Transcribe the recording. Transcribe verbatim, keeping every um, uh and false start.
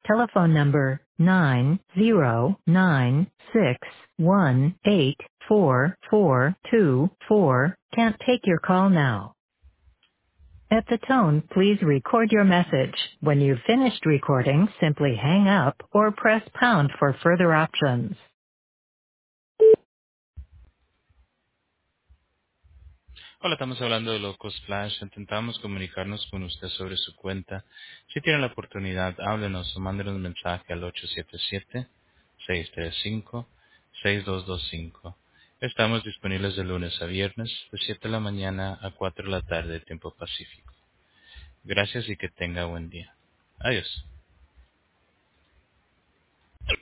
telephone number nine zero nine six one eight four four two four can't take your call now. At the tone, please record your message. When you've finished recording, simply hang up or press pound for further options. Hola, estamos hablando de Locos Flash. Intentamos comunicarnos con usted sobre su cuenta. Si tiene la oportunidad, háblenos o mándenos un mensaje al ocho siete siete, seis tres cinco, seis dos dos cinco. Estamos disponibles de lunes a viernes, de siete de la mañana a cuatro de la tarde, tiempo pacífico. Gracias y que tenga buen día. Adiós.